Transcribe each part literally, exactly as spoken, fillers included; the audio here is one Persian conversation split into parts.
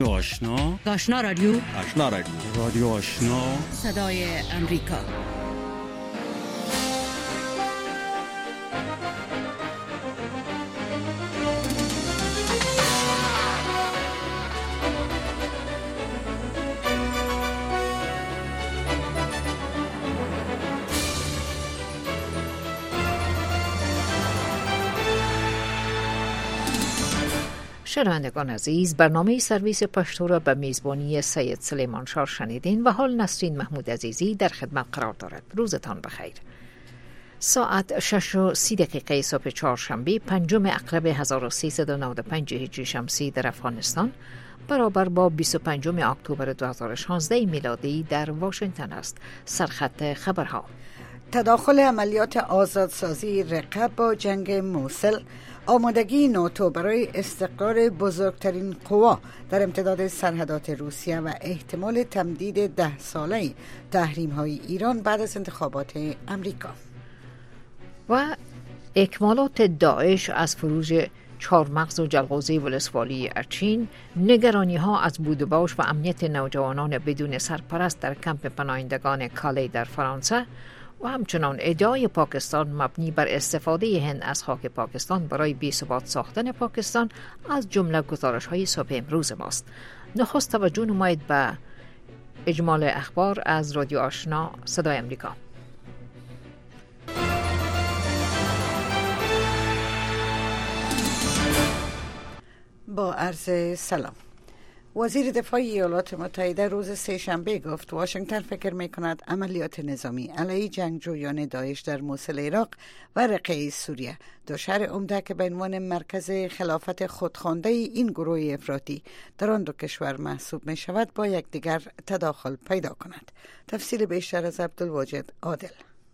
آشنا آشنا رادیو آشنا رادیو رادیو آشنا صدای امریکا. شنوندگان عزیز، برنامه سرویس پشتو را به میزبانی سید سلیمان شاه شنیدین و حال نسرین محمود عزیزی در خدمت قرار دارد. روزتان بخیر. ساعت شش و سی دقیقه صبح چهارشنبه پنجم اکتبر هزار و سیصد و نود و پنج هجری شمسی در افغانستان برابر با بیست و پنجم اکتبر دو هزار و شانزده میلادی در واشنگتن است. سرخط خبرها: تداخل عملیات آزادسازی رقه با جنگ موصل، آمادگی ناتو برای استقرار بزرگترین قوا در امتداد سرحدات روسیه و احتمال تمدید ده ساله تحریم‌های ایران بعد از انتخابات امریکا و اکمالات داعش از فروژ چهارمغز و جلغوزه ولسوالی ارچین، نگرانی ها از بود و باش و امنیت نوجوانان بدون سرپرست در کمپ پناهندگان کالی در فرانسه و همچنان ادعای پاکستان مبنی بر استفاده هند از خاک پاکستان برای بی‌ثبات ساختن پاکستان از جمله گزارش‌های صبح امروز ماست. نخست توجه نمایید به اجمال اخبار از رادیو آشنا صدای امریکا. با عرض سلام. وزیر دفاع ایالات متحده روز سه‌شنبه گفت واشنگتن فکر می‌کند عملیات نظامی علیه جنگجویان داعش در موصل عراق و رقه سوریه، دو شهر عمده که به عنوان مرکز خلافت خودخوانده این گروه افراطی در آن دو کشور محسوب می‌شود، با یکدیگر تداخل پیدا کند. تفصیل بیشتر از عبدالواجد عادل.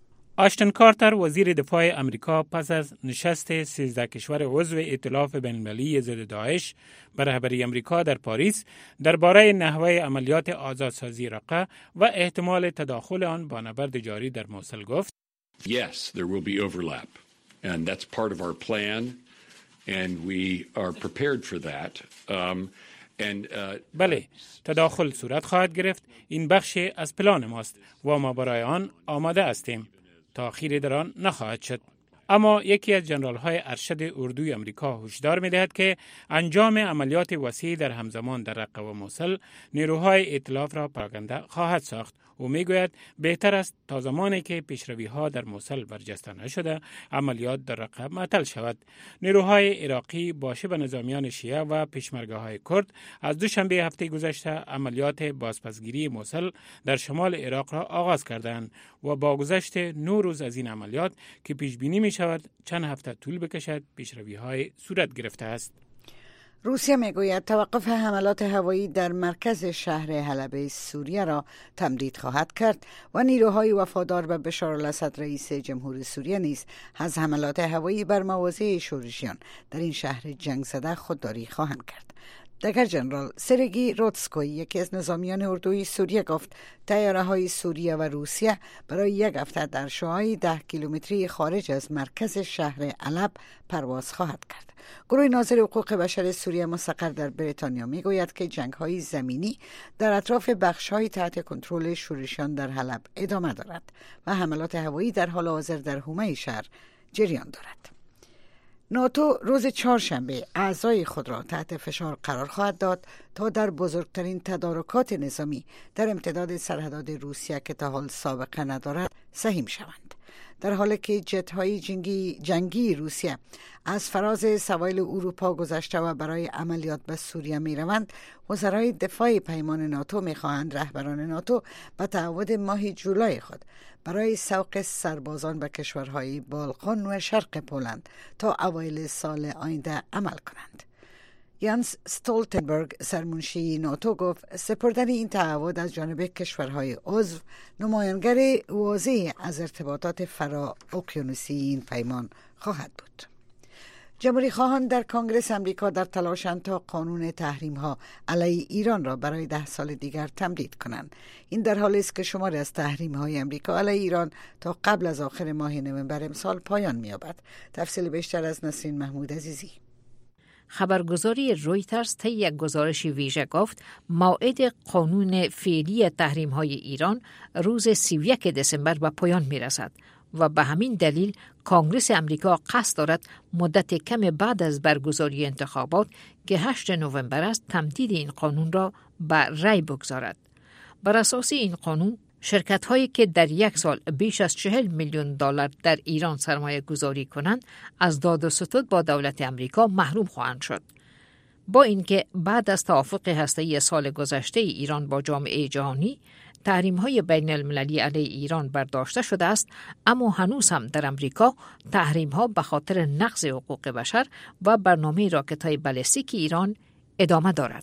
آشتن کارتر وزیر دفاع امریکا پس از نشست سیزده کشور عضو ائتلاف بین‌المللی ضد داعش به رهبری امریکا در پاریس درباره نحوه عملیات آزادسازی رقه و احتمال تداخل آن با نبرد جاری در موصل گفت: Yes, there will be overlap and that's part of our plan and we are prepared for that. Um, and uh, بله، تداخل صورت خواهد گرفت. این بخش از پلان ماست و ما برای آن آماده هستیم. تأخیری در آن نخواهد شد. اما یکی از جنرال‌های ارشد اردوی امریکا هشدار می‌دهد که انجام عملیات وسیع در همزمان در رقه و موصل نیروهای ائتلاف را پراکنده خواهد ساخت. او میگوید بهتر است تا زمانی که پیشروی‌ها در موصل برجسته نشده عملیات در رقه معطل شود. نیروهای عراقی با شبه نظامیان شیعه و پشمرگه‌های کرد از دوشنبه هفته گذشته عملیات بازپسگیری موصل در شمال عراق را آغاز کردند و با گذشت نه روز از این عملیات که پیش بینی می شود چند هفته طول بکشد پیشروی‌های صورت گرفته است. روسیه میگوید توقف حملات هوایی در مرکز شهر حلب سوریه را تمدید خواهد کرد و نیروهای وفادار به بشار الاسد رئیس جمهور سوریه نیز از حملات هوایی بر مواضع شورشیان در این شهر جنگ زده خودداری خواهند کرد. دگر جنرال سرگی رودسکوی، یکی از نظامیان اردوی سوریه، گفت طیاره‌های سوریه و روسیه برای یک هفته در شعاع ده کیلومتری خارج از مرکز شهر علب پرواز خواهد کرد. گروه ناظر حقوق بشر سوریه مستقر در بریتانیا میگوید که جنگ‌های زمینی در اطراف بخش‌های تحت کنترل شورشیان در حلب ادامه دارد و حملات هوایی در حال حاضر در حومه شهر جریان دارد. ناتو روز چهارشنبه اعضای خود را تحت فشار قرار خواهد داد تا در بزرگترین تدارکات نظامی در امتداد سرحدات روسیه که تا حال سابقه ندارد سهیم شوند. در حالی که جت‌های جنگی, جنگی روسیه از فراز سواحل اروپا گذشته و برای عملیات به سوریه می روند، وزرای دفاع پیمان ناتو می خواهند رهبران ناتو به تعهد ماه جولای خود برای سوق سربازان به کشورهای بالقان و شرق پولند تا اوایل سال آینده عمل کنند. یانس استولتنبرگ، سرمنشی ناتو، گفت سپردن این تعهد از جانب کشورهای عضو نمایانگر واضح از ارتباطات فرا اقیانوسی این پیمان خواهد بود. جمهوری خواهان در کنگره امریکا در تلاشند تا قانون تحریم ها علیه ایران را برای ده سال دیگر تمدید کنند. این در حالی است که شماری از تحریم های امریکا علیه ایران تا قبل از آخر ماه نوامبر امسال پایان می‌یابد. تفصیل بیشتر از نسرین محمود عزیزی. خبرگزاری رویترز طی یک گزارش ویژه گفت موعد قانون فعلی تحریم‌های ایران روز سی و یک دسامبر به پایان می‌رسد و به همین دلیل کنگره امریکا قصد دارد مدت کم بعد از برگزاری انتخابات که هشتم نوامبر است تمدید این قانون را به رأی بگذارد. بر اساس این قانون شرکت هایی که در یک سال بیش از چهل میلیون دلار در ایران سرمایه گذاری کنند از داد و ستد با دولت امریکا محروم خواهند شد. با اینکه بعد از توافق هسته‌ای سال گذشته ایران با جامعه جهانی تحریم های بین المللی علیه ایران برداشته شده است، اما هنوز هم در امریکا تحریم ها به خاطر نقض حقوق بشر و برنامه راکت های بالستیک ایران ادامه دارد.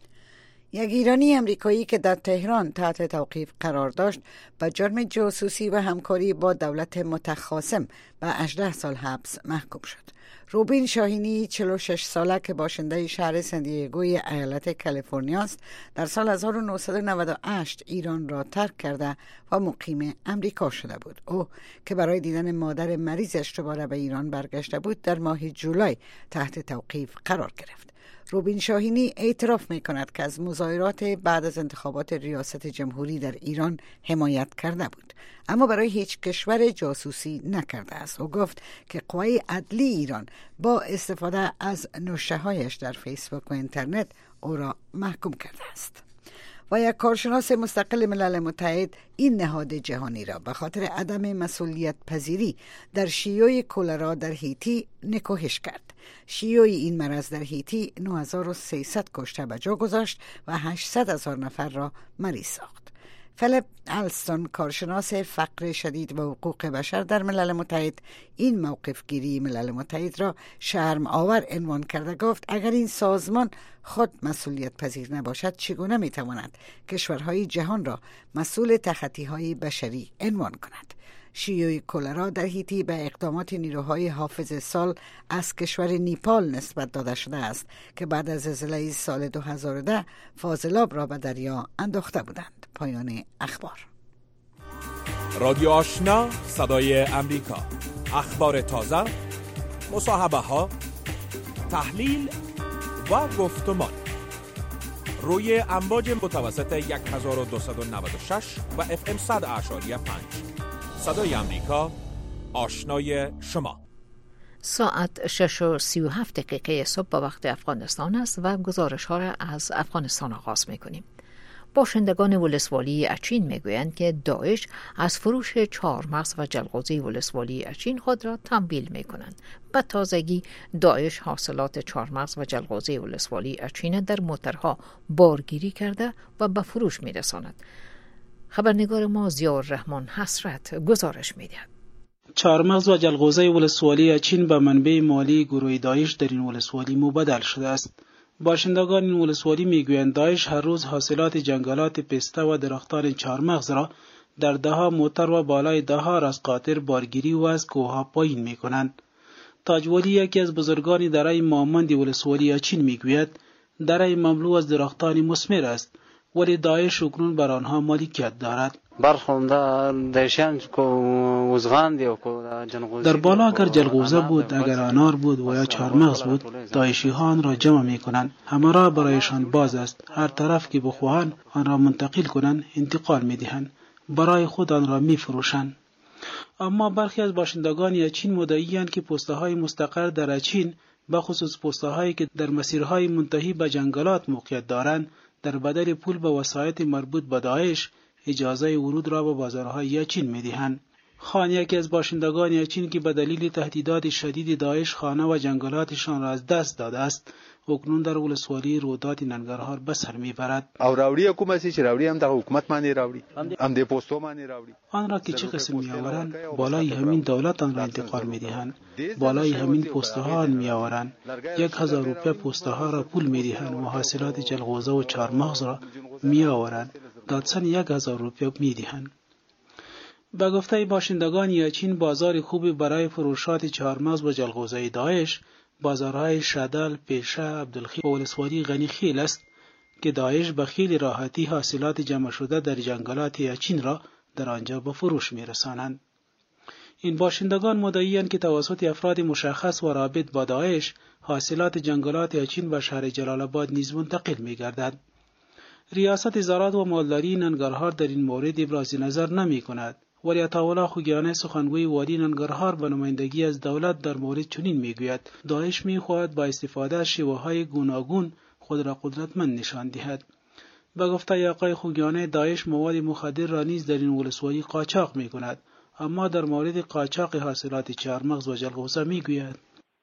یک ایرانی امریکایی که در تهران تحت توقیف قرار داشت به جرم جاسوسی و همکاری با دولت متخاصم به هجده سال حبس محکوم شد. روبین شاهینی چهل و شش ساله که باشنده شهر سندیگوی ایالت کالیفرنیا است، در سال هزار و نهصد و نود و هشت ایران را ترک کرده و مقیم امریکا شده بود. او که برای دیدن مادر مریضش دوباره به ایران برگشته بود در ماه جولای تحت توقیف قرار گرفت. روبین شاهینی اعتراف می کند که از مظاهرات بعد از انتخابات ریاست جمهوری در ایران حمایت کرده بود، اما برای هیچ کشور جاسوسی نکرده است. او گفت که قوای عدلی ایران با استفاده از نوشته‌هایش در فیسبوک و اینترنت او را محکوم کرده است. و یک کارشناس مستقل ملل متحد این نهاد جهانی را به خاطر عدم مسئولیت پذیری در شیوع کولرا در هیتی نکوهش کرد. شیوع این مرض در هیتی نه هزار و سیصد کشته به جا گذاشت و هشتصد هزار نفر را مریض ساخت. فیلیپ الستون کارشناس فقر شدید و حقوق بشر در ملل متحد این موقف گیری ملل متحد را شرم آور عنوان کرده. گفت اگر این سازمان خود مسئولیت پذیر نباشد چگونه می تواند کشورهای جهان را مسئول تخطی‌های بشری عنوان کند؟ شیوع کولرا در هیتی به اقدامات نیروهای حافظ سال از کشور نیپال نسبت داده شده است که بعد از زلزله سال دو هزار و ده فاضلاب را به دریا انداخته بودند. پایان اخبار. رادیو آشنا، صدای امریکا، اخبار تازه، مصاحبه ها، تحلیل و گفتمان روی امواج متوسط یک هزار و دویست و نود و شش و اف ام صد اعشاری پنج. صدای امریکا، آشنای شما. ساعت شش و سی و هفت دقیقه صبح به وقت افغانستان است و گزارش ها را از افغانستان آغاز می کنیم. باشندگان ولسوالی اچین می گویند که داعش از فروش چهارمغز و جلغوزه ولسوالی اچین خود را تنبیل می کنند. به تازگی داعش حاصلات چهارمغز و جلغوزه ولسوالی اچین در موترها بارگیری کرده و به فروش می رساند. خبرنگار ما ضیاءالرحمن حسرت گزارش می‌دهد. چهارمغز و جلغوزه ولسوالی چین به منبع مالی گروه داعش در این ولسوالی مبدل شده است. باشندگان این ولسوالی میگویند داعش هر روز حاصلات جنگلات پسته و درختان چهارمغز را در دهها موتر و بالای دهها راسقاطر بارگیری و از کوهها پایین می‌کنند. تاجولی یکی از بزرگان درای مامند ولسوالی چین میگوید درای مملو از درختان مثمر است، ولی داعش اکنون بر آنها مالکیت دارد. در بالا اگر جلغوزه بود، اگر انار بود و یا چهارمغز بود، داعشی ها آن را جمع می کنند. همه را برایشان باز است. هر طرف که بخواهند آن را منتقل کنند انتقال می دهند. برای خود آن را می فروشند. اما برخی از باشندگان اچین مدعی‌اند که پسته های مستقر در اچین، بخصوص پسته هایی که در مسیرهای منتهی به جنگلات موقعیت دارند، در بدل پول به وسایط مربوط به داعش اجازه ورود را به بازارهای اچین می‌دهند. خان یکی از باشندگان اچین که به دلیل تهدیدات شدید داعش خانه و جنگلاتشان را از دست داده است، اکنون در ولسوالی رودات ننگرهار به سر میبرد. او راوړي حکومت چې راوړي هم د حکومت باندې راوړي، هم د پوسټو باندې راوړي. آن را که چه قسم میآورند، بالای همین دولت آن را انتقال میدهند، بالای همین پسته ها آن میآورند. یک هزار روپیه پسته ها را پول میدهند و حاصلات جلغوزه و چهارمغز را میآورند، دادسن یک هزار روپیه میدهند. به گفته باشندگان یاچین، بازار خوبی برای فروشات چهارمغز و جلغوزه داعش بازارهای شدل، پیشه، عبدالخیل و ولسوالی غنی خیل است که داعش به خیلی راحتی حاصلات جمع شده در جنگلات یاچین را در آنجا به فروش می‌رسانند. این باشندگان مدعی‌اند که توسط افراد مشخص و رابط با داعش حاصلات جنگلات اچین و شهر جلال آباد نیز منتقل می‌گردد. ریاست زراعت و مالداری ننگرهار در این مورد ابراز نظر نمی‌کند. ولی عطاالله خوگیانه سخنگوی والی ننگرهار به نمایندگی از دولت در مورد چنین میگوید: داعش می‌خواهد با استفاده از شیوه‌های گوناگون خود را قدرتمند نشان دهد. به گفته آقای خوگیانه، داعش مواد مخدر را نیز در این ولسوالی قاچاق می‌کند، اما در مورد قاچاق حاصلات چهارمغز و جلغوزه میگوید: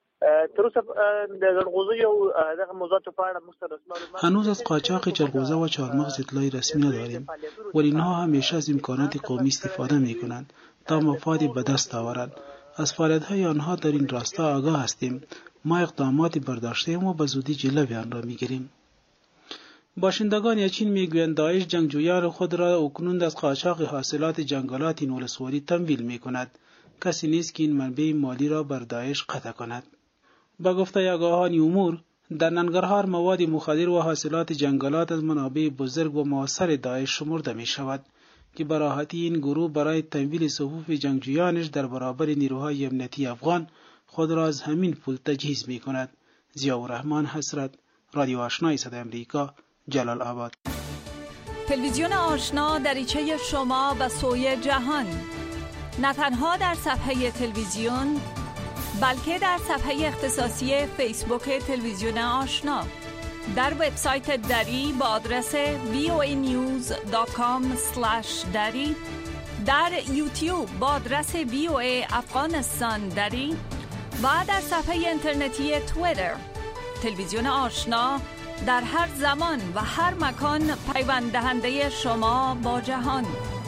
هنوز از قاچاق جلغوزه و چهارمغز اطلاعی رسمی نداریم، ولی اینها همیشه از امکانات قومی استفاده می‌کنند تا مفادی به دست آورند. از فعالیت‌های آنها در این راستا آگاه هستیم. ما اقداماتی برداشته‌ایم و به زودی جلوی آن را می‌گیریم. باشندگان اچین میگویند داعش جنگجویان خود را اکنون از قاچاق حاصلات جنگلات این ولسوالی تمویل می‌کند. کسی نیست که این منبع مالی را بر داعش قطع کند. با گفته آگاهان امور، در ننگرهار مواد مخدر و حاصلات جنگلات از منابع بزرگ و موثر داعش شمرده می شود که به راحتی این گروه برای تمویل صفوف جنگجویانش در برابر نیروهای امنیتی افغان خود را از همین پول تجهیز می کند. ضیاءالرحمن حسرت، رادیو آشنای صدای امریکا، جلال آباد. تلویزیون آشنا دریچه شما به سوی جهان، نه تنها در صفحه تلویزیون بلکه در صفحه اختصاصی فیسبوک تلویزیون آشنا، در وبسایت دری با آدرس وی او ای نیوز دات کام اسلش دری، در یوتیوب با آدرس وی او ای افغانستان دری و در صفحه اینترنتی توییتر. تلویزیون آشنا در هر زمان و هر مکان پیوند دهنده شما با جهان.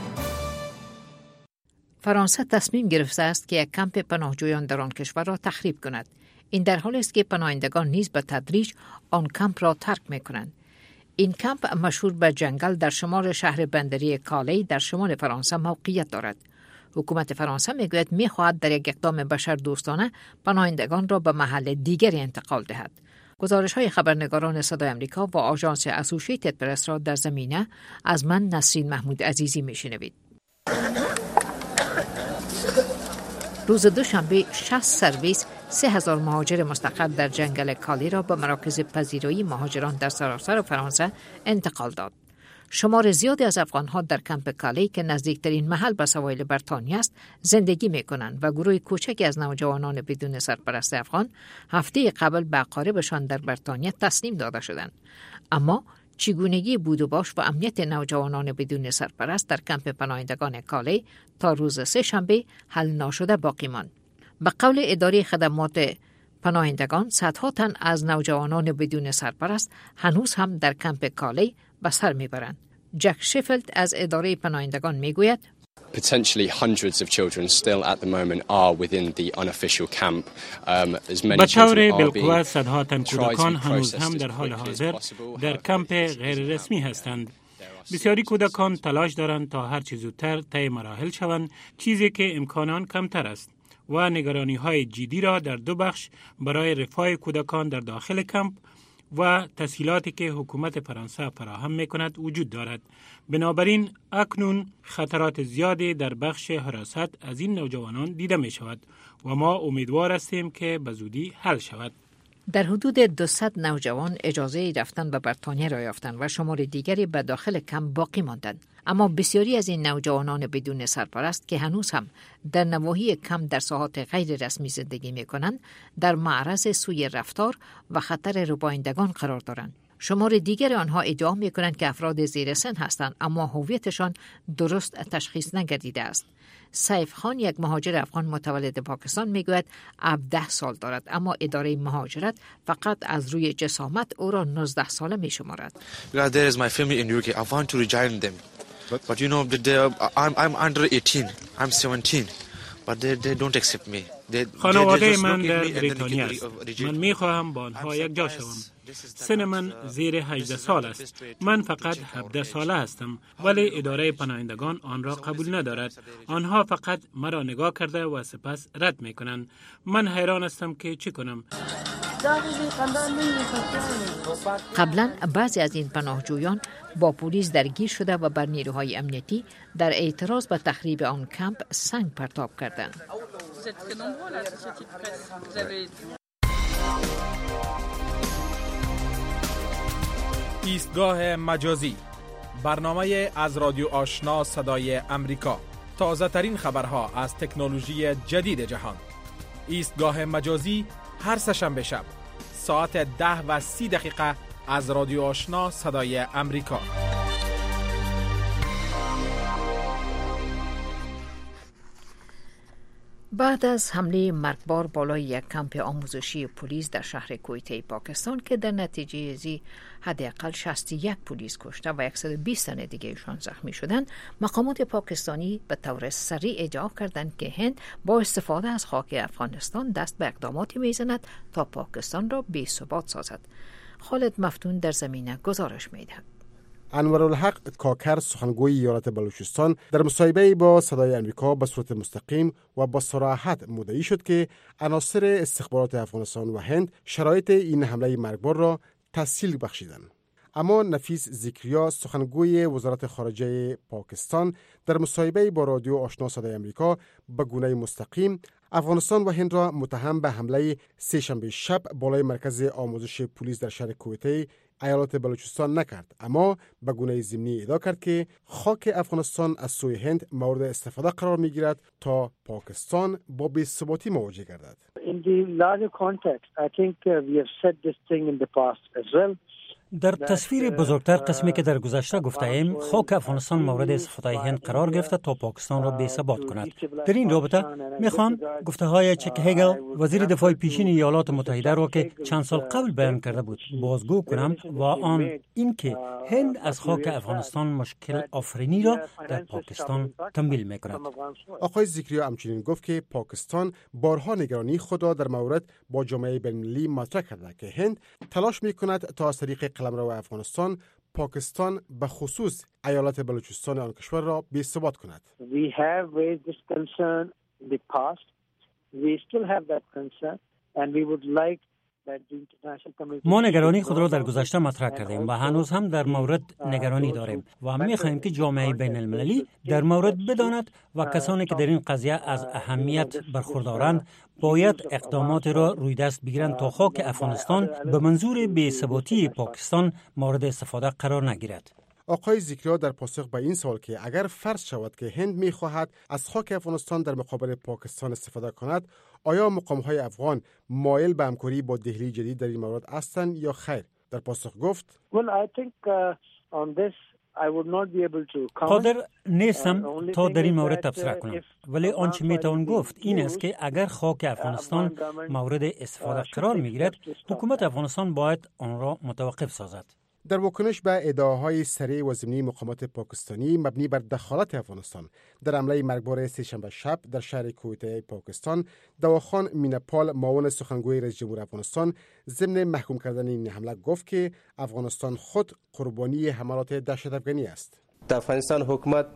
فرانسه تصمیم گرفته است که یک کمپ پناهجویان در آن کشور را تخریب کند. این در حالی است که پناهندگان نیز به تدریج آن کمپ را ترک می‌کنند. این کمپ مشهور به جنگل در شمال شهر بندری کالی در شمال فرانسه موقعیت دارد. حکومت فرانسه میگوید می‌خواهد در یک اقدام بشر دوستانه پناهندگان را به محل دیگری انتقال دهد. گزارش‌های خبرنگاران صدای امریکا و آژانس اسوسییتد پرس را در زمینه از من نسرین محمود عزیزی می‌شنوید. روز دوشنبه شصت سرویس سه هزار مهاجر مستقر در جنگل کالی را به مراکز پذیرایی مهاجران در سراسر فرانسه انتقال داد. شمار زیادی از افغان‌ها در کمپ کالی که نزدیکترین محل به سواحل بریتانیا است زندگی می‌کنند و گروه کوچکی از نوجوانان بدون سرپرست افغان هفته قبل به اقاربشان در بریتانیا تسلیم داده شدند. اما چگونگی بود و باش و امنیت نوجوانان بدون سرپرست در کمپ پناهندگان کالی تا روز سه شنبه حل ناشده باقی ماند. به قول اداره خدمات پناهندگان، صدها تن از نوجوانان بدون سرپرست هنوز هم در کمپ کالی به سر میبرند. جک شفلد از اداره پناهندگان میگوید: Potentially hundreds of children still at the moment are within the unofficial camp. Um, as many children are being صدها تن کودکان هنوز هم در حال حاضر در کمپ غیر رسمی هستند. بسیاری کودکان تلاش دارند تا هر چه زودتر طی مراحل شوند، چیزی که امکانان کمتر است و نگرانی های جدی را در دو بخش برای رفاه کودکان در داخل کمپ و تسهیلاتی که حکومت فرانسه فراهم می‌کند وجود دارد. بنابراین اکنون خطرات زیادی در بخش حراست از این نوجوانان دیده می‌شود و ما امیدوار هستیم که به زودی حل شود. در حدود دویست نوجوان اجازه رفتن به بریتانیا را یافتند و شمار دیگری به داخل کمپ باقی ماندند. اما بسیاری از این نوجوانان بدون سرپرست که هنوز هم در نواحی کمپ در ساحات غیر رسمی زندگی می‌کنند، در معرض سوء رفتار و خطر ربایندگان قرار دارند. شمار دیگر آنها ادعا می‌کنند که افراد زیر سن هستند، اما هویتشان درست تشخیص نگردیده است. سیف خان، یک مهاجر افغان متولد پاکستان، میگوید هفده سال دارد، اما اداره مهاجرت فقط از روی جسامت او را نوزده ساله میشمارد. There is my family in U K. I want to rejoin them. But you know that they, I'm I'm under eighteen. I'm seventeen. But they they don't accept me. خانواده من در بریتانیا است. من میخواهم با آنها یک جا شوم. سن من زیر هجده سال است. من فقط هفده ساله هستم، ولی اداره پناهندگان آن را قبول ندارد. آنها فقط مرا نگاه کرده و سپس رد میکنند. من حیران هستم که چی کنم. قبلا بعضی از این پناهجویان با پلیس درگیر شده و بر نیروهای امنیتی در اعتراض به تخریب آن کمپ سنگ پرتاب کردند. ایستگاه مجازی، برنامه از رادیو آشنا صدای امریکا. تازه ترین خبرها از تکنولوژی جدید جهان. ایستگاه مجازی هر سه‌شنبه شب ساعت ده و سی دقیقه از رادیو آشنا صدای امریکا. بعد از حمله مرگبار بالای یک کمپ آموزشی پلیس در شهر کویته پاکستان که در نتیجه ازی حداقل شصت و یک پلیس کشته و صد و بیست تن دیگه‌شان زخمی شدند، مقامات پاکستانی به طور سریع ادعا کردند که هند با استفاده از خاک افغانستان دست به اقداماتی میزند تا پاکستان را بی‌ثبات سازد. خالد مفتون در زمینه گزارش میدهد. انورالحق کاکر، سخنگوی ایالت بلوچستان، در مصاحبه با صدای امریکا به صورت مستقیم و با صراحت مدعی شد که عناصر استخبارات افغانستان و هند شرایط این حمله مرگبار را تسهیل بخشیدند. اما نفیس ذکریا، سخنگوی وزارت خارجه پاکستان، در مصاحبه با رادیو آشنا صدای امریکا به گونه مستقیم افغانستان و هند را متهم به حمله سه‌شنبه شب بالای مرکز آموزش پلیس در شهر کویته ایالت بلوچستان نکرد، اما به گونه ضمنی ادعا کرد که خاک افغانستان از سوی هند مورد استفاده قرار میگیرد تا پاکستان با بی‌ثباتی مواجه گردد. In the larger context, I think uh, we have said this thing in the past as well. در تصویر بزرگتر قسمی که در گذشته گفته ایم، خاک افغانستان مورد استفاده هند قرار گرفته تا پاکستان را بی‌ثبات کند. در این رابطه میخوام گفته های چک هگل، وزیر دفاع پیشین ایالات متحده را که چند سال قبل بیان کرده بود بازگو کنم و آن اینکه هند از خاک افغانستان مشکل آفرینی را در پاکستان تمویل میکند. آقای ذکریا همچنین گفت که پاکستان بارها نگرانی خود را در مورد با جامعه بین‌المللی مطرح کرده که هند تلاش میکند تا از طریق قلمرو افغانستان پاکستان به خصوص ایالت بلوچستان آن کشور را بی‌ثبات کند. We have raised this concern in the past. We still have that concern and we would like ما نگرانی خود را در گذشته مطرح کردیم و هنوز هم در مورد نگرانی داریم و می‌خواهیم که جامعه بین المللی در مورد بداند و کسانی که در این قضیه از اهمیت برخوردارند باید اقدامات را روی دست بگیرند تا خاک افغانستان به منظور بی‌ثباتی پاکستان مورد استفاده قرار نگیرد. آقای ذکریا در پاسخ به این سوال که اگر فرض شود که هند می‌خواهد از خاک افغانستان در مقابل پاکستان استفاده کند، آیا مقام‌های افغان مایل به همکاری با دهلی جدید در این مورد هستند یا خیر؟ در پاسخ گفت Well, I think uh, on this I would not be able to comment. قادر نیستم تا در این مورد تبصره کنم، ولی آنچه میتوان گفت این است که اگر خاک افغانستان مورد استفاده قرار میگیرد، حکومت افغانستان باید آن را متوقف سازد. در واکنش به ادعاهای سریع و ضمنی مقامات پاکستانی مبنی بر دخالت افغانستان در حمله مرگبار سه‌شنبه شب در شهر کویته پاکستان، دواخان مینپال، معاون سخنگوی رئیس جمهور افغانستان، ضمن محکوم کردن این حمله گفت که افغانستان خود قربانی حملات دهشت‌افغانی است. د افغانستان حکومت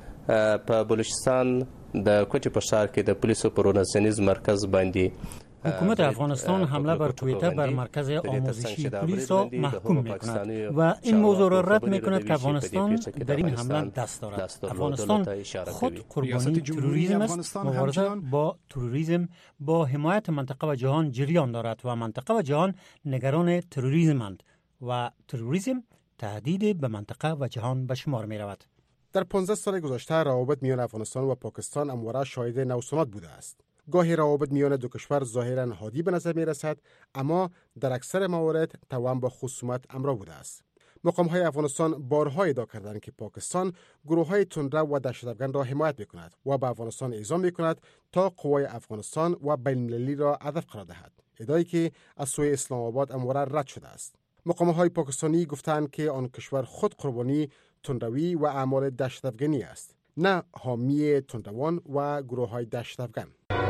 په بلوچستان د کوټې په ښار کې د پولیسو پر ورځنیز مرکز باندې حکومت افغانستان حمله بر کویته بر مرکز آموزشی پلیس را محکوم می‌کند و این موضوع را رد می‌کند که افغانستان در این حمله دست دارد. افغانستان خود قربانی تروریسم است. مبارزه با تروریسم با حمایت منطقه و جهان جریان دارد و منطقه و جهان نگران تروریسم‌اند و تروریسم تهدید به منطقه و جهان به شمار می‌رود. در پانزده سال گذشته روابط میان افغانستان و پاکستان همواره شاهد نوسانات بوده است. گاهی روابط میان دو کشور ظاهرا هادی به نظر می رسد، اما در اکثر موارد توأم با خصومت همراه بوده است. مقام‌های افغانستان بارها ادعا کردند که پاکستان گروه‌های تندرو و دهشت‌افکن را حمایت می‌کند و به افغانستان اعزام می‌کند تا قوای افغانستان و بین‌المللی را هدف قرار دهد. ادعایی که از سوی اسلام آباد همواره رد شده است. مقام‌های پاکستانی گفتند که آن کشور خود قربانی تندروی و اعمال دهشت‌افکنی است، نه حامی تندروان و گروه‌های دهشت‌افکن.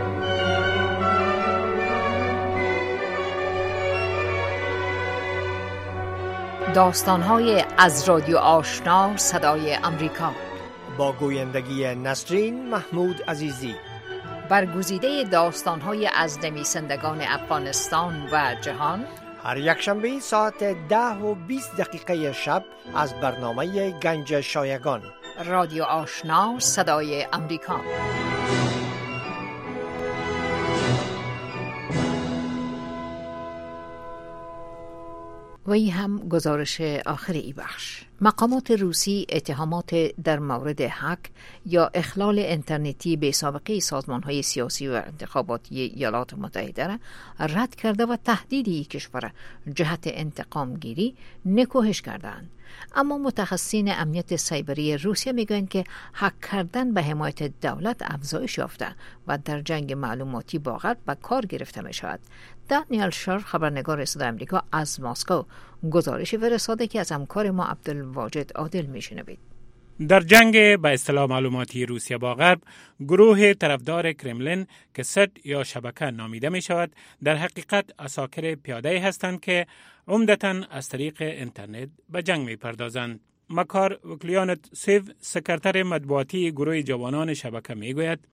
داستان‌های از رادیو آشنا صدای امریکا با گویندگی نسرین محمود عزیزی. برگزیده داستان‌های از نویسندگان افغانستان و جهان هر یک شنبه ساعت ده و بیست دقیقه شب از برنامه گنج شایگان. رادیو آشنا صدای امریکا. و این هم گزارش آخر ای بخش. مقامات روسی اتهامات در مورد هک یا اخلال اینترنتی به سابقه سازمان‌های سیاسی و انتخاباتی ایالات متحده را رد کرده و تهدیدی کشور جهت انتقام گیری نکوهش کردند. اما متخصصین امنیت سایبری روسیه میگویند که هک کردن به حمایت دولت افزایش یافته و در جنگ معلوماتی با غرب به کار گرفته می شود. دانیل شر، خبرنگار صدای آمریکا از مسکو، گزارشی فرستاده که از همکار ما عبدالواجد عادل میشنوید. در جنگ به اصطلاح معلوماتی روسیه با غرب، گروه طرفدار کرملین که ست یا شبکه نامیده می شود، در حقیقت عساکر پیاده هستند که عمدتاً از طریق اینترنت به جنگ می پردازند. مکار وکلیانت سیو، سکرتر مطبوعاتی گروه جوانان شبکه می گوید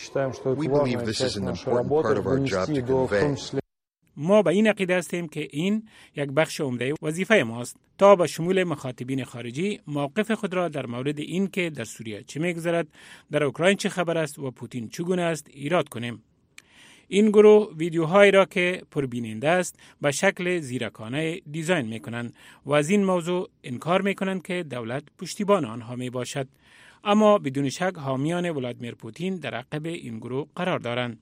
ما به این عقیده هستیم که این یک بخش عمده وظیفه ماست تا به شمول مخاطبین خارجی موقف خود را در مورد این که در سوریه چه می‌گذرد، در اوکراین چه خبر است و پوتین چگونه است ایراد کنیم. این گروه ویدیوهایی را که پربیننده است به شکل زیرکانه دیزاین می‌کنند و از این موضوع انکار می‌کنند که دولت پشتیبان آنها میباشد، اما بدون شک حامیان ولادیمیر پوتین در عقب این گروه قرار دارند.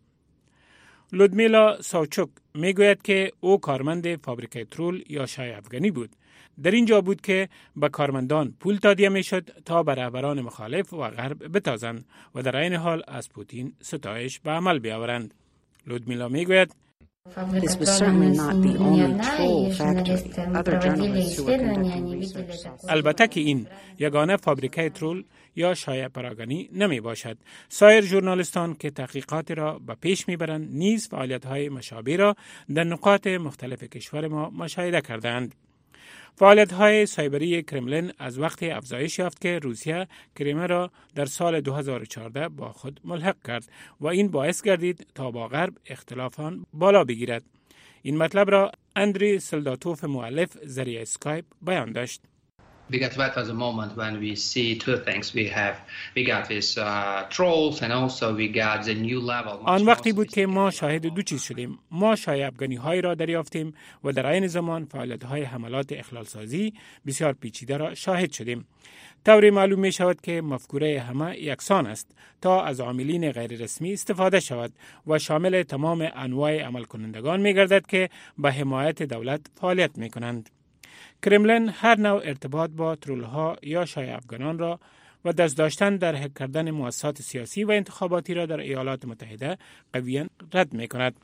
لودمیلا ساوچوک میگوید که او کارمند فابریکه ترول یا شای افغانی بود. در اینجا بود که به کارمندان پول تادیه میشد تا به رهبران مخالف و غرب بتازند و در عین حال از پوتین ستایش به عمل بیاورند. لودمیلا میگوید This was certainly not the only troll factory. Other journalists who were conducting research. البته که این یگانه فابریکه ترول یا شای پراگانی نمی باشد. سایر ژورنالیستان که تحقیقات را به پیش میبرند نیز فعالیت‌های مشابه را در نقاط مختلف کشور ما مشاهده کردند. فعالیت‌های سایبری کرملین از وقت افزایش یافت که روسیه کریم را در سال دو هزار و چهارده با خود ملحق کرد و این باعث گردید تا با غرب اختلافان بالا بگیرد. این مطلب را اندری سلداتوف مؤلف ذریعه اسکایپ بیان داشت. Because that was a moment when we see two things. We have we got these uh, trolls and also we got the new level. آن وقتی بود که ما شاهد دو چیز شدیم. ما شای افغانی های را دریافتیم و در عین زمان فعالیت های حملات اخلال سازی بسیار پیچیده را شاهد شدیم. طوری معلوم می شود که مفکوره همه یکسان است تا از عاملین غیر رسمی استفاده شود و شامل تمام انواع عمل کنندگان می گردد که به حمایت دولت فعالیت می کنند. کرملین هر نوع ارتباط با ترولها یا شای افغانان را و دست داشتن در هک کردن مؤسسات سیاسی و انتخاباتی را در ایالات متحده قویاً رد می کند.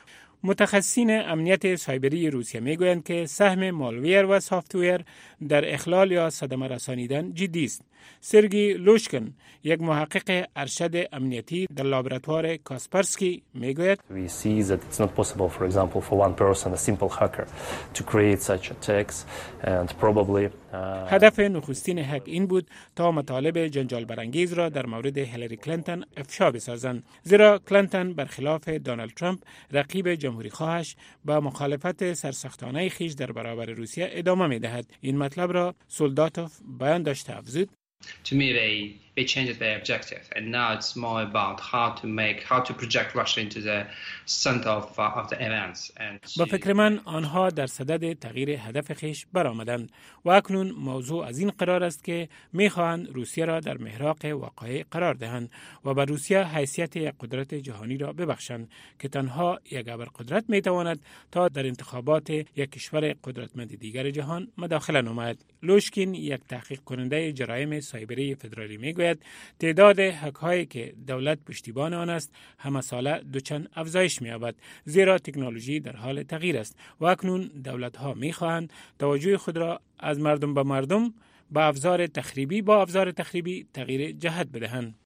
متخصصین امنیت سایبری روسیه می گویند که سهم مالویر و سافتویر در اخلال یا صدمه رسانیدن جدی است. سرگی لوشکن، یک محقق ارشد امنیتی در لابراتوار کاسپرسکی می گوید We see that it's not possible, for example, for one person, a simple hacker, to create such attacks and probably uh... هدف نخستین هک این بود تا مطالب جنجال برانگیز را در مورد هیلاری کلینتون افشا بسازند، زیرا کلینتون برخلاف دونالد ترامپ رقیب جمهوری خواهش با مخالفت سرسختانه خیش در برابر روسیه ادامه می دهد. این مطلب را سولداتوف بیان داشته افزود. To me, they they changed their objective, and now it's more about how to make how to project Russia into the center of uh, of the events. And با فکر من آنها در صدد تغییر هدف خیش برآمدند و اکنون موضوع از این قرار است که می‌خواهند روسیه را در محراق واقعه قرار دهند و به روسیه حیثیت یک قدرت جهانی را ببخشند که تنها یک ابرقدرت می‌تواند تا در انتخابات یک کشور قدرتمند دیگر جهان مداخله نماید. لوشکین، یک تحقیق کننده جرایم سایبری فدرالی میگوید تعداد هک‌هایی که دولت پشتیبان آن است همه ساله دوچند افزایش می‌یابد، زیرا تکنولوژی در حال تغییر است و اکنون دولت‌ها می‌خواهند توجه خود را از مردم به مردم با افزار تخریبی با افزار تخریبی تغییر جهت بدهند.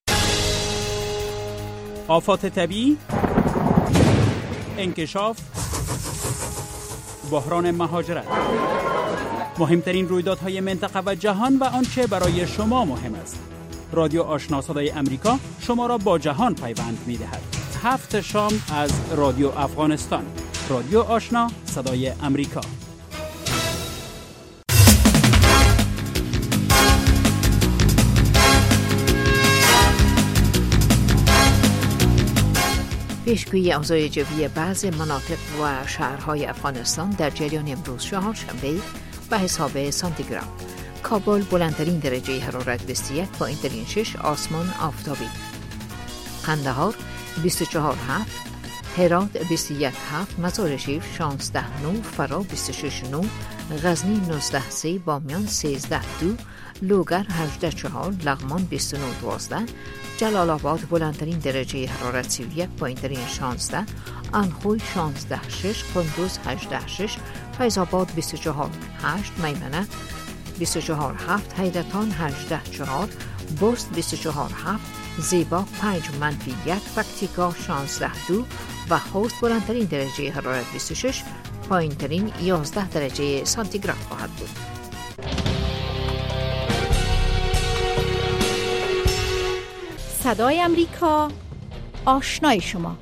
آفات طبیعی، انکشاف، بحران مهاجرت، مهمترین رویدادهای منطقه و جهان و آنچه برای شما مهم است. رادیو آشنا صدای امریکا شما را با جهان پیوند می‌دهد. هفت شام از رادیو افغانستان. رادیو آشنا صدای امریکا. پیشگویی اوضاع جوی بعضی مناطق و شهرهای افغانستان در جریان امروز چهارشنبه به حساب سانتیگراد. کابل بلندترین درجه حرارت بیست و یک با اینترین شش، آسمان آفتابی. قندهار بیست و چهار هفت، هرات بیست و یک هفت، مزار شریف شانزده نه، فرا بیست و شش نه، غزنی نوزده سه، بامیان سیزده دو، لوگر هجده چهار، لغمان بیست و نه دوازده، جلال آباد بلندترین درجه حرارت سی و یک با اینترین شانزده، انخوی شانزده شش، قندوز هجده شش، فیض آباد بیست و چهار هشت، میمنه بیست و چهار هفت، حیدرتان هجده چهار، بست بیست و چهار هفت، زیبا پنج منفی یک، پکتیکا شانزده دو و خوست بلندترین درجه حرارت بیست و شش، پایینترین یازده درجه سانتیگراد خواهد بود. صدای امریکا، آشنای شما.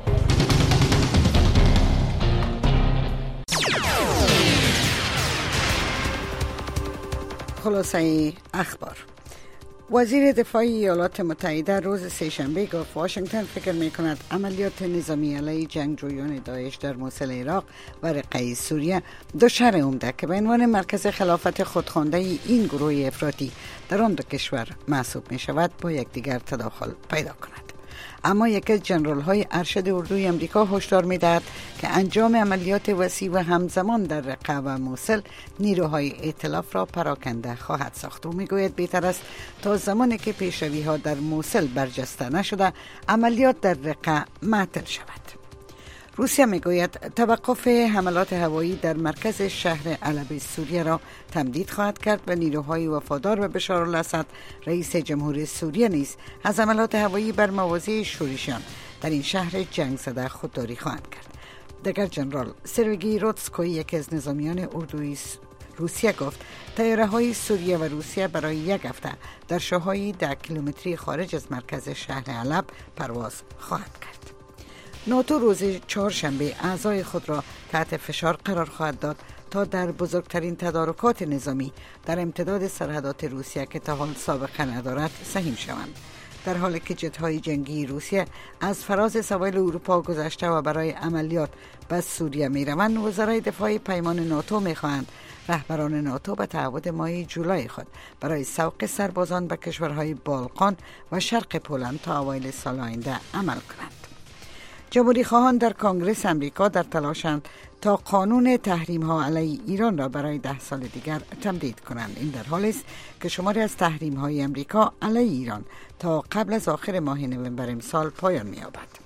خلاصه اخبار. وزیر دفاع ایالات متحده روز سه‌شنبه گفت واشنگتن فکر می‌کند عملیات نظامی علیه جنگجویان داعش در موصل عراق و رقه سوریه دو شهر عمده که به عنوان مرکز خلافت خودخوانده این گروه افراطی در آن دو کشور محسوب می‌شود با یکدیگر تداخل پیدا کند. اما یکی از ژنرال‌های ارشد اردوی امریکا هشدار می‌دهد که انجام عملیات وسیع و همزمان در رقه و موصل نیروهای ائتلاف را پراکنده خواهد ساخت. او می‌گوید بهتر است تا زمانی که پیشروی‌ها در موصل برجسته نشده عملیات در رقه معطل شود. روسیه میگوید توقف حملات هوایی در مرکز شهر علب سوریه را تمدید خواهد کرد و نیروهای وفادار به بشار الاسد رئیس جمهوری سوریه نیز از حملات هوایی بر مواضع شورشیان در این شهر جنگ زده خودداری خواهند کرد. دگر جنرال سروگی روتسکوی یکی از نظامیان اردوی روسیه گفت طیاره های سوریه و روسیه برای یک هفته در شاههای ده کیلومتری خارج از مرکز شهر علب پرواز خواهد کرد. ناتو روز چهارشنبه اعضای خود را تحت فشار قرار خواهد داد تا در بزرگترین تدارکات نظامی در امتداد سرحدات روسیه که تا حال سابقه ندارد سهیم شوند. در حالی که جت‌های جنگی روسیه از فراز سواحل اروپا گذشته و برای عملیات به سوریه می‌روند، وزرای دفاع پیمان ناتو می‌خواهند رهبران ناتو به تعهد ماه جولای خود برای سوق سربازان به کشورهای بالقان و شرق پولند تا اوایل سال آینده عمل کنند. جمهوری خواهان در کنگره امریکا در تلاشند تا قانون تحریم ها علیه ایران را برای ده سال دیگر تمدید کنند. این در حالی است که شماری از تحریم های امریکا علیه ایران تا قبل از آخر ماه نوامبر امسال پایان می‌یابد.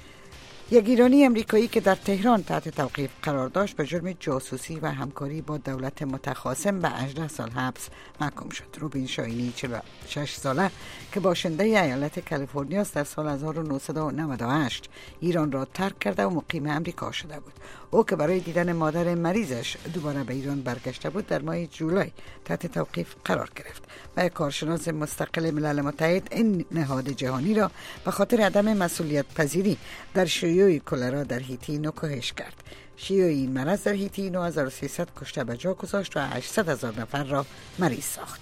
یک ایرانی امریکایی که در تهران تحت توقیف قرار داشت به جرم جاسوسی و همکاری با دولت متخاصم به هجده سال حبس محکوم شد. روبین شاهینی چهل و شش ساله که باشنده ایالت کالیفرنیا است در سال هزار و نهصد و نود و هشت ایران را ترک کرده و مقیم امریکا شده بود. او که برای دیدن مادر مریضش دوباره به ایران برگشته بود در ماه جولای تحت توقیف قرار گرفت و یک کارشناس مستقل ملل متحد این نهاد جهانی را به خاطر عدم مسئولیت پذیری در شیوع کلرا در هیتی نکوهش کرد. شیوع این مرض در هیتی نه هزار و سیصد کشته به جا گذاشت و هشتصد هزار نفر را مریض ساخت.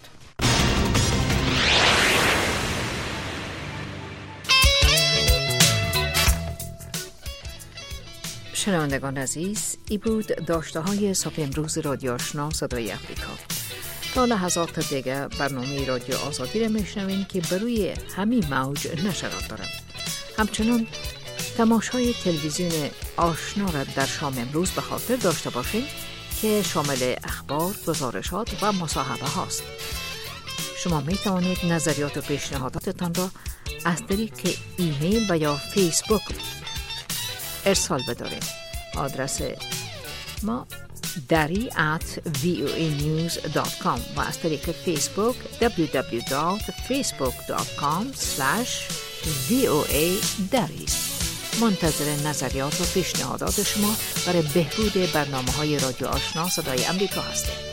شنوندگان عزیز، ای بود داشته های صبح امروز رادیو آشنا صدای امریکا. تا لحظات دیگه برنامه رادیو آزادی را میشنوین که بروی همین موج نشرات دارد. همچنان تماشای تلویزیون آشنا را در شام امروز به خاطر داشته باشین که شامل اخبار، گزارشات و مصاحبه هاست. شما می توانید نظریات و پیشنهاداتتان را از طریق ایمیل و یا فیسبوک ارسال بدارید. آدرس ما دری ات وی او ای نیوز دات کام و از طریق فیسبوک دبلیو دبلیو دبلیو دات فیسبوک دات کام اسلش وی او ای دری. منتظر نظریات و پیشنهادات شما برای بهبود برنامه‌های رادیو آشنا صدای امریکا هستیم.